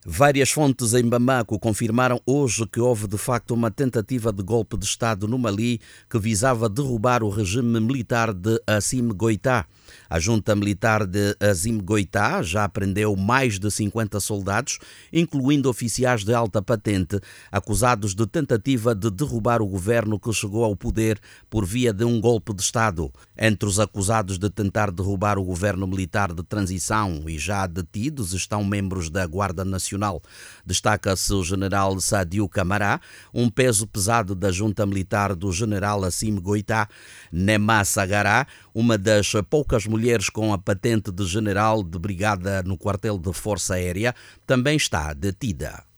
Várias fontes em Bamako confirmaram hoje que houve de facto uma tentativa de golpe de Estado no Mali que visava derrubar o regime militar de Assimi Goïta. A junta militar de Assimi Goïta já prendeu mais de 50 soldados, incluindo oficiais de alta patente, acusados de tentativa de derrubar o governo que chegou ao poder por via de um golpe de Estado. Entre os acusados de tentar derrubar o governo militar de transição e já detidos estão membros da Guarda Nacional. Destaca-se o general Sadiou Camara, um peso pesado da junta militar do general Assimi Goïta. Nema Sagara, uma das poucas mulheres com a patente de general de brigada no quartel de Força Aérea, também está detida.